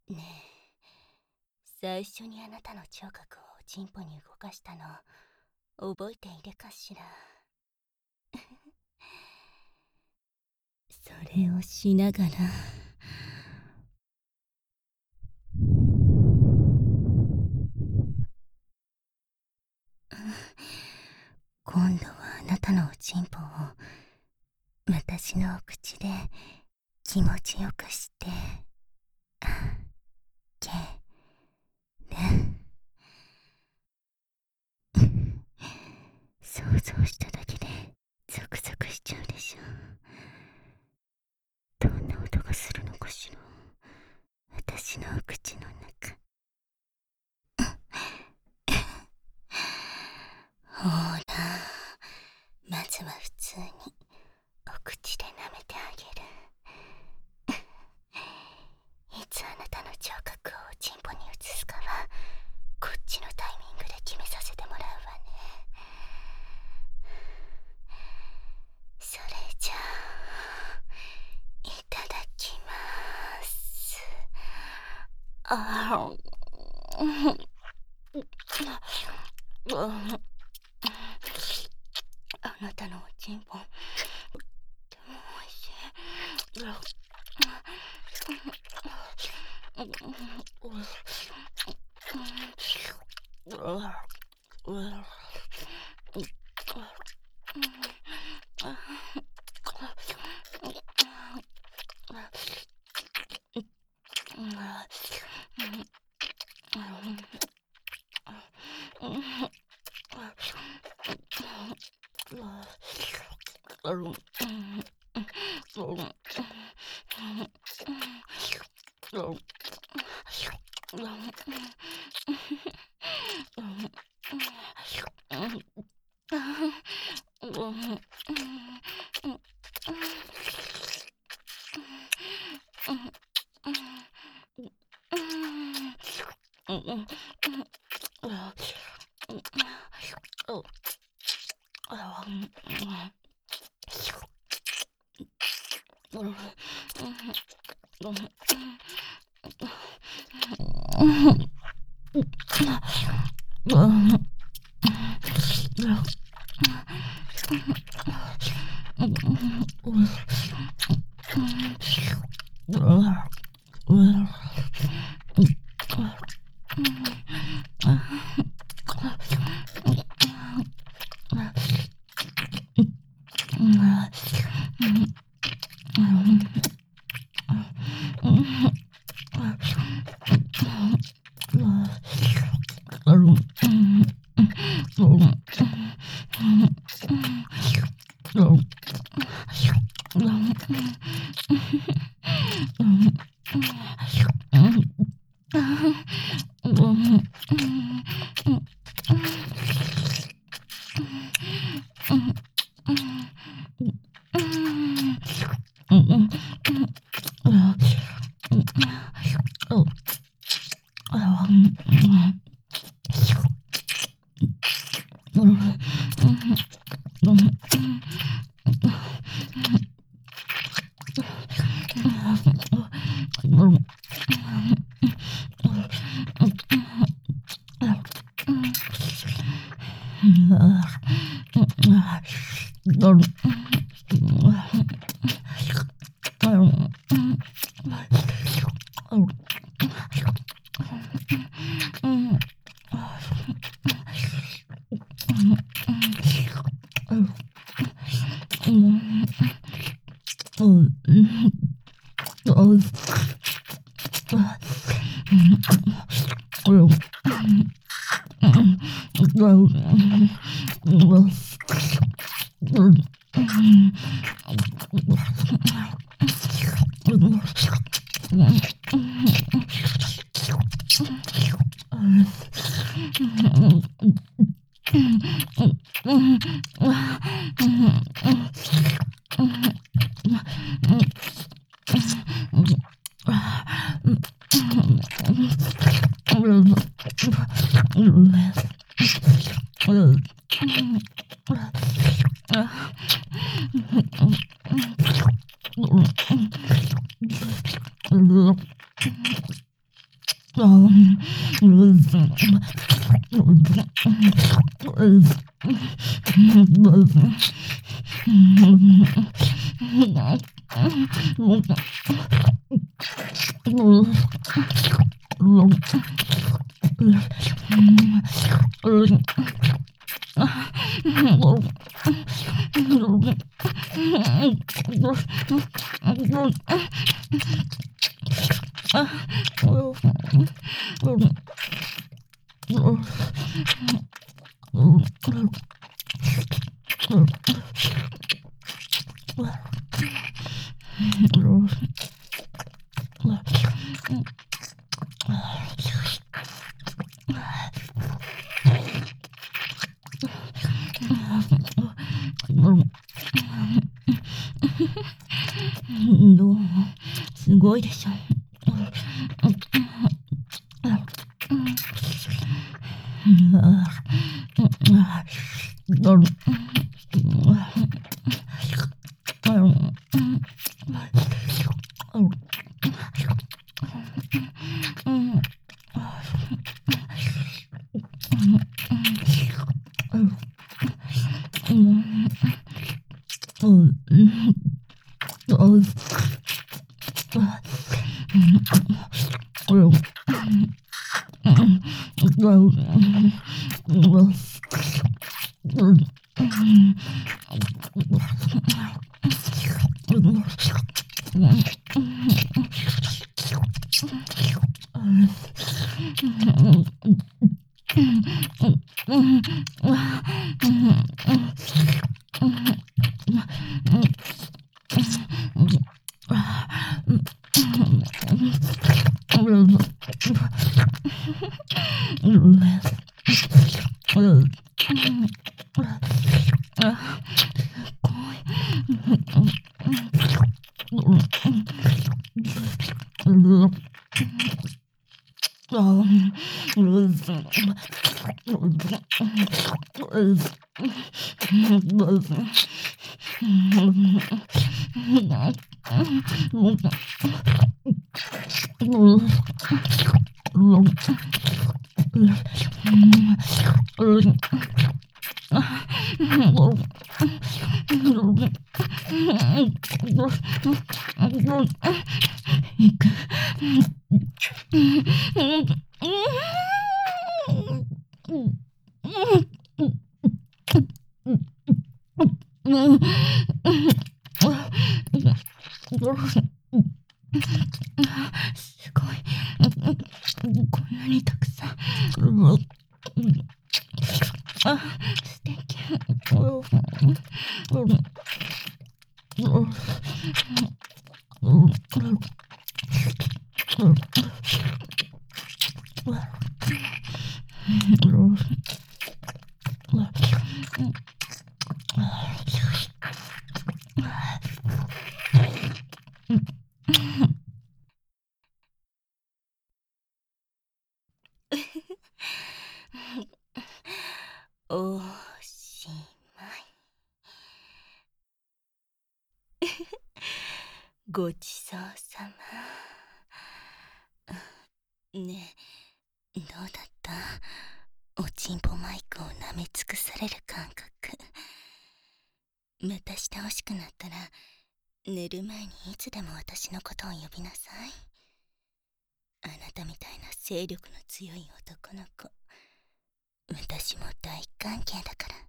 ねえ、最初にあなたの聴覚をチンポに動かしたの覚えているかしら。それをしながら今度はあなたのおちんぽを私のお口で気持ちよくしてあげる。想像しただけでゾクゾクしちゃうでしょ。どんな音がするのかしら、私のお口の中。ほら、まずは普通にお口で舐めてあげる。いつあなたの聴覚をおちんぽに移すかはこっちのタイミングで決めさせてもらうわね。それじゃあいただきます。あなたのおちんぽとてもおいしい。 どうもすごいでしょ。すごい。こんなにたくさん。素敵。おしまい。ごちそうさま。ねえ、どうだった？おちんぽマイクを舐め尽くされる感覚。またしてほしくなったら寝る前にいつでも私のことを呼びなさい。あなたみたいな勢力の強い男の子、私も大歓迎だから。